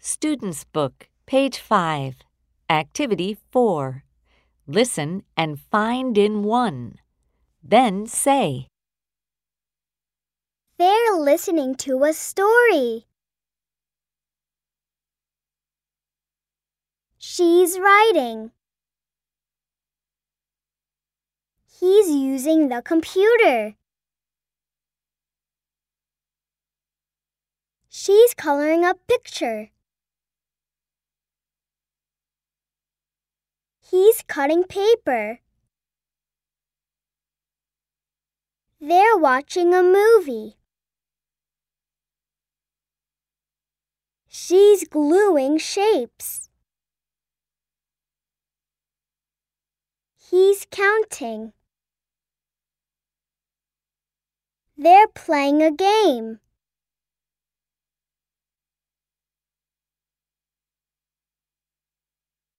Student's Book, page 5. Activity 4. Listen and find in one. Then say, They're listening to a story. She's writing. He's using the computer. She's coloring a picture. He's cutting paper. They're watching a movie. She's gluing shapes. He's counting. They're playing a game.